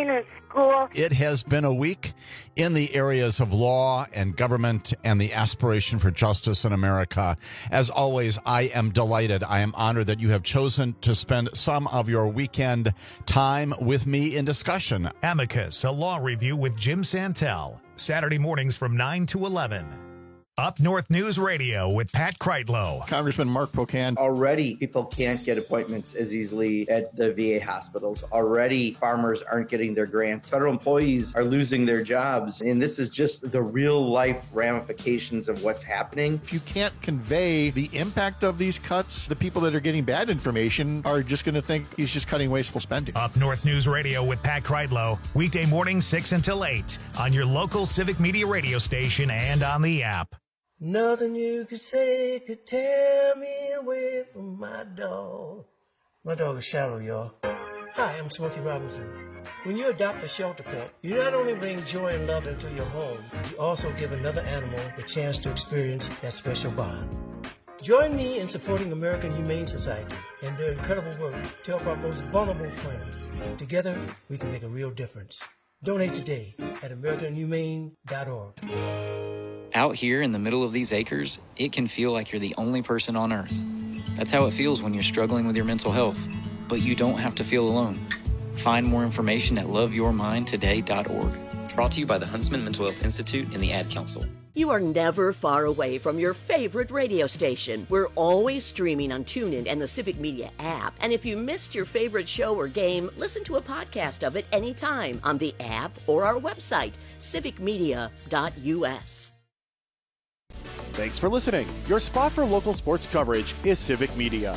school. It has been a week in the areas of law and government and the aspiration for justice in America. As always, I am delighted. I am honored that you have chosen to spend some of your weekend time with me in discussion. Amicus, a law review with Jim Santel. Saturday mornings from nine to eleven. Up North News Radio with Pat Kreitlow. Congressman Mark Pocan. Already, people can't get appointments as easily at the V A hospitals. Already, farmers aren't getting their grants. Federal employees are losing their jobs. And this is just the real life ramifications of what's happening. If you can't convey the impact of these cuts, the people that are getting bad information are just going to think he's just cutting wasteful spending. Up North News Radio with Pat Kreitlow. Weekday mornings six until eight on your local Civic Media radio station and on the app. Nothing you could say could tear me away from my dog. My dog is Shallow, y'all. Hi, I'm Smokey Robinson. When you adopt a shelter pet, you not only bring joy and love into your home, you also give another animal the chance to experience that special bond. Join me in supporting American Humane Society and their incredible work to help our most vulnerable friends. Together, we can make a real difference. Donate today at american humane dot org. Out here in the middle of these acres, it can feel like you're the only person on Earth. That's how it feels when you're struggling with your mental health. But you don't have to feel alone. Find more information at love your mind today dot org. Brought to you by the Huntsman Mental Health Institute and the Ad Council. You are never far away from your favorite radio station. We're always streaming on TuneIn and the Civic Media app. And if you missed your favorite show or game, listen to a podcast of it anytime on the app or our website, civic media dot u s. Thanks for listening. Your spot for local sports coverage is Civic Media.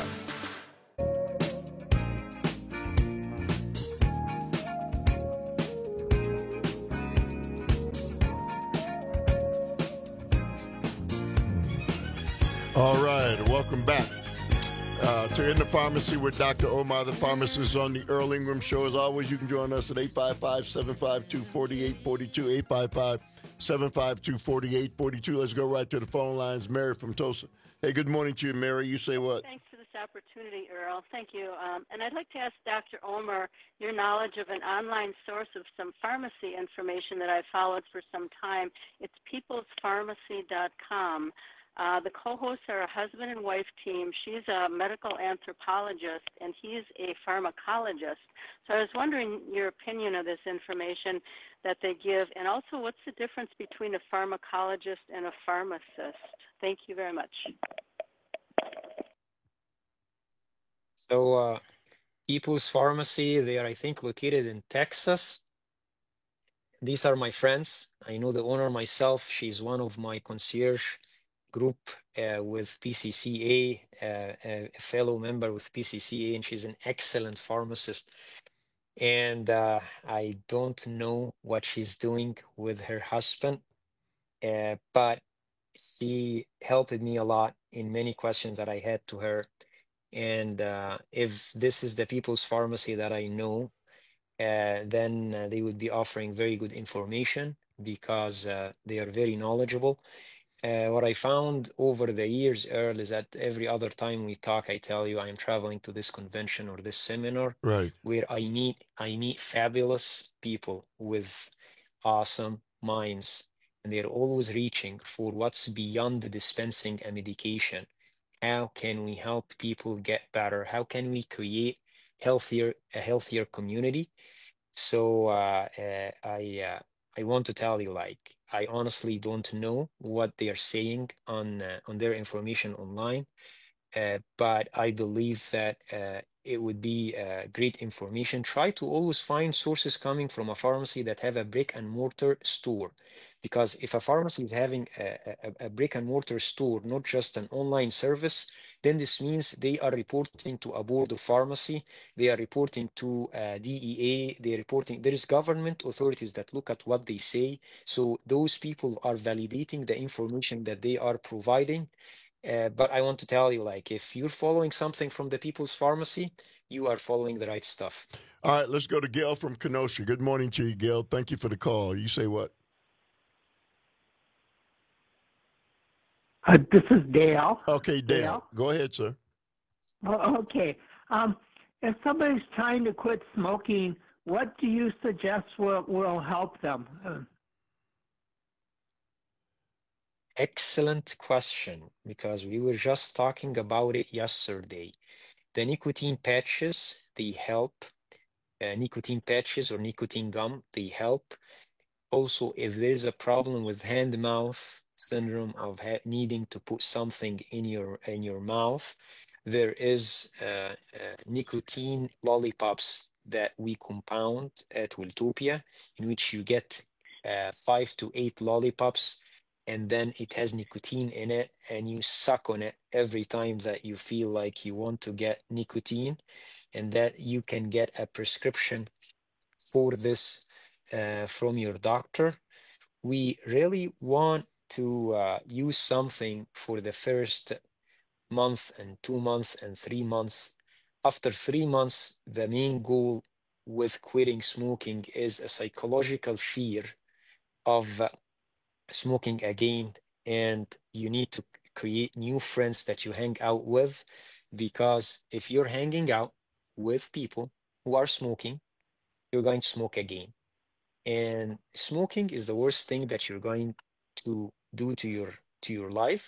All right, welcome back uh, to In the Pharmacy with Doctor Omar, the pharmacist on the Earl Ingram Show. As always, you can join us at eight five five, seven five two, four eight four two, eight five five, seven five two, four eight four two. Let's go right to the phone lines. Mary from Tulsa. Hey, good morning to you, Mary. You say what? Thanks for this opportunity, Earl. Thank you. Um, and I'd like to ask Doctor Omar your knowledge of an online source of some pharmacy information that I've followed for some time. It's peoples pharmacy dot com. Uh, the co-hosts are a husband and wife team. She's a medical anthropologist, and he's a pharmacologist. So I was wondering your opinion of this information that they give, and also what's the difference between a pharmacologist and a pharmacist? Thank you very much. So uh, People's Pharmacy, they are, I think, located in Texas. These are my friends. I know the owner myself. She's one of my concierge group uh, with P C C A, uh, a fellow member with P C C A, and she's an excellent pharmacist. And uh, I don't know what she's doing with her husband, uh, but she helped me a lot in many questions that I had to her. And uh, if this is the People's Pharmacy that I know, uh, then uh, they would be offering very good information because uh, they are very knowledgeable. Uh, what I found over the years, Earl, is that every other time we talk, I tell you I'm traveling to this convention or this seminar, right, where I meet I meet fabulous people with awesome minds, and they're always reaching for what's beyond the dispensing a medication. How can we help people get better? How can we create healthier a healthier community? So uh, uh, I uh, I want to tell you, like, I honestly don't know what they are saying on uh, on their information online, uh, but I believe that uh, it would be uh, great information. Try to always find sources coming from a pharmacy that have a brick and mortar store, because if a pharmacy is having a, a, a brick and mortar store, not just an online service, then this means they are reporting to a board of pharmacy, they are reporting to uh, D E A, they are reporting, there is government authorities that look at what they say. So those people are validating the information that they are providing. Uh, but I want to tell you, like, if you're following something from the People's Pharmacy, you are following the right stuff. All right, let's go to Gail from Kenosha. Good morning to you, Gail. Thank you for the call. You say what? Uh, this is Dale. Okay, Dale. Dale. Go ahead, sir. Oh, okay. Um, if somebody's trying to quit smoking, what do you suggest will, will help them? Uh, Excellent question, because we were just talking about it yesterday. The nicotine patches, they help. Uh, nicotine patches or nicotine gum, they help. Also, if there's a problem with hand-mouth syndrome of ha needing to put something in your in your mouth, there is uh, uh, nicotine lollipops that we compound at Wiltopia, in which you get uh, five to eight lollipops, and then it has nicotine in it, and you suck on it every time that you feel like you want to get nicotine, and that you can get a prescription for this uh, from your doctor. We really want to uh, use something for the first month and two months and three months. After three months, the main goal with quitting smoking is a psychological fear of uh, smoking again, and you need to create new friends that you hang out with, because if you're hanging out with people who are smoking, you're going to smoke again. And smoking is the worst thing that you're going to do to your to your life.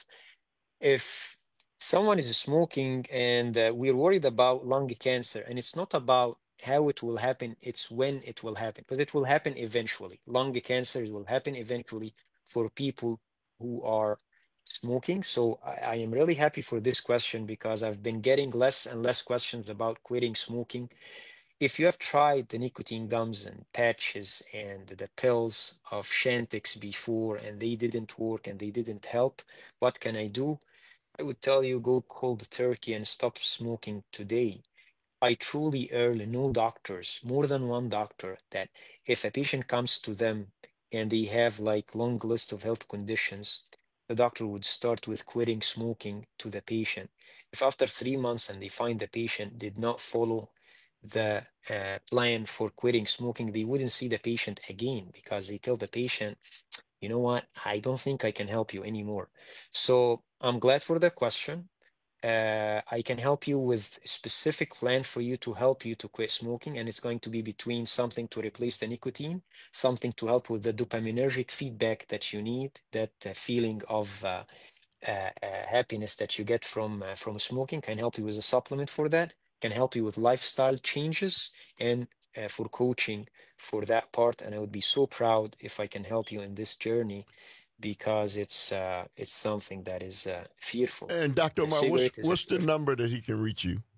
If someone is smoking and uh, we're worried about lung cancer, and it's not about how it will happen, it's when it will happen, because it will happen eventually. Lung cancer will happen eventually for people who are smoking. So I, I am really happy for this question, because I've been getting less and less questions about quitting smoking. If you have tried the nicotine gums and patches and the pills of Chantix before and they didn't work and they didn't help, what can I do? I would tell you, go cold turkey and stop smoking today. I truly urge no doctors, more than one doctor, that if a patient comes to them and they have like long list of health conditions, the doctor would start with quitting smoking to the patient. If after three months and they find the patient did not follow the uh, plan for quitting smoking, they wouldn't see the patient again, because they tell the patient, you know what, I don't think I can help you anymore. So I'm glad for the question. Uh, I can help you with a specific plan for you to help you to quit smoking, and it's going to be between something to replace the nicotine, something to help with the dopaminergic feedback that you need, that uh, feeling of uh, uh, uh, happiness that you get from uh, from smoking. Can help you with a supplement for that, can help you with lifestyle changes, and uh, for coaching for that part. And I would be so proud if I can help you in this journey, because it's uh, it's something that is uh, fearful. And Doctor Omar, what's, what's the number that he can reach you?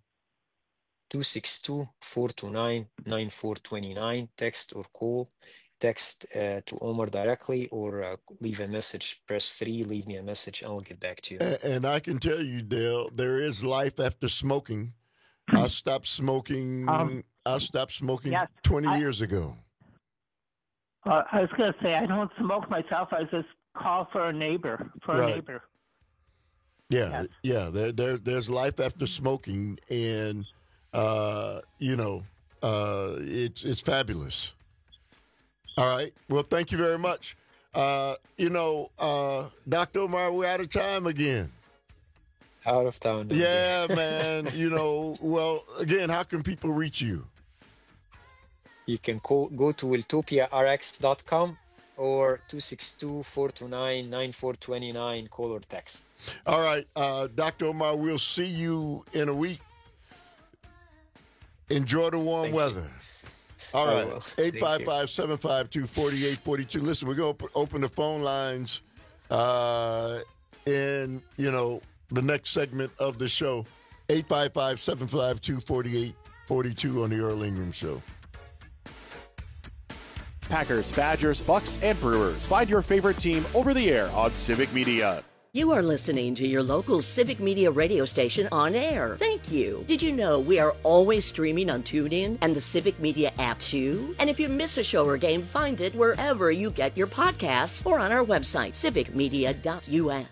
two six two, four two nine, nine four two nine. Text or call. Text uh, to Omar directly, or uh, leave a message. Press three, leave me a message, and I'll get back to you. And, and I can tell you, Dale, there is life after smoking. I stopped smoking. Um, I stopped smoking yes, twenty I, years ago. Uh, I was going to say, I don't smoke myself. I just call for a neighbor, for right. a neighbor. Yeah, yes. yeah. There, there, there's life after smoking, and uh, you know, uh, it's it's fabulous. All right. Well, thank you very much. Uh, you know, uh, Doctor Omar, we're out of time again. Out of town. Yeah, man. You know, well, again, how can people reach you? You can call, go to wiltopia r x dot com or two six two, four two nine, nine four two nine, call or text. All right. Uh, Doctor Omar, we'll see you in a week. Enjoy the warm Thank weather. You. All right. eight five five, seven five two, four eight four two. Listen, we're going to open the phone lines uh, in, you know, the next segment of the show. eight five five, seven five two, four eight four two on the Earl Ingram Show. Packers, Badgers, Bucks, and Brewers. Find your favorite team over the air on Civic Media. You are listening to your local Civic Media radio station on air. Thank you. Did you know we are always streaming on TuneIn and the Civic Media app too? And if you miss a show or game, find it wherever you get your podcasts or on our website, civic media dot u s.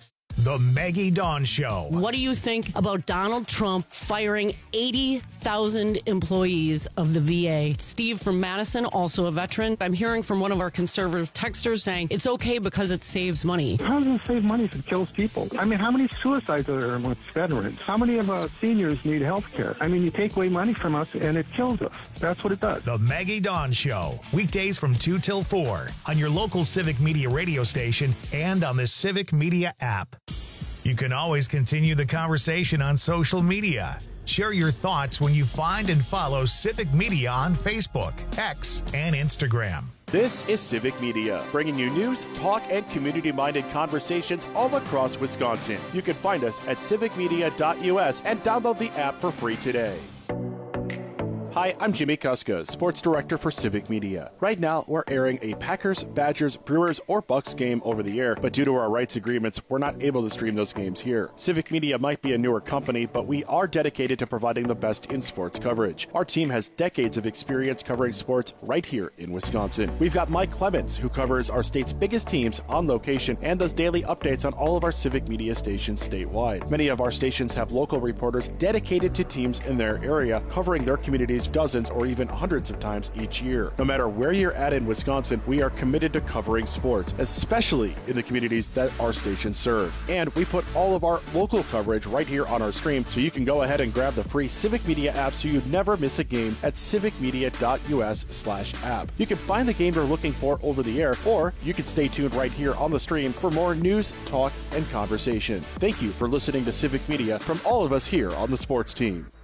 The Maggie Dawn Show. What do you think about Donald Trump firing eighty thousand employees of the V A? Steve from Madison, also a veteran. I'm hearing from one of our conservative texters saying it's okay because it saves money. How does it save money if it kills people? I mean, how many suicides are there amongst veterans? How many of our seniors need health care? I mean, you take away money from us and it kills us. That's what it does. The Maggie Dawn Show. Weekdays from two till four on your local Civic Media radio station and on the Civic Media app. You can always continue the conversation on social media. Share your thoughts when you find and follow Civic Media on Facebook, X, and Instagram. This is Civic Media, bringing you news, talk, and community-minded conversations all across Wisconsin. You can find us at civic media dot U S and download the app for free today. Hi, I'm Jimmy Kuska, Sports Director for Civic Media. Right now, we're airing a Packers, Badgers, Brewers, or Bucks game over the air, but due to our rights agreements, we're not able to stream those games here. Civic Media might be a newer company, but we are dedicated to providing the best in sports coverage. Our team has decades of experience covering sports right here in Wisconsin. We've got Mike Clemens, who covers our state's biggest teams on location and does daily updates on all of our Civic Media stations statewide. Many of our stations have local reporters dedicated to teams in their area, covering their communities dozens or even hundreds of times each year. No matter where you're at in Wisconsin, we are committed to covering sports, especially in the communities that our stations serve. And we put all of our local coverage right here on our stream, so you can go ahead and grab the free Civic Media app so you never miss a game at civic media dot U S slash app. You can find the game you're looking for over the air, or you can stay tuned right here on the stream for more news, talk, and conversation. Thank you for listening to Civic Media from all of us here on the sports team.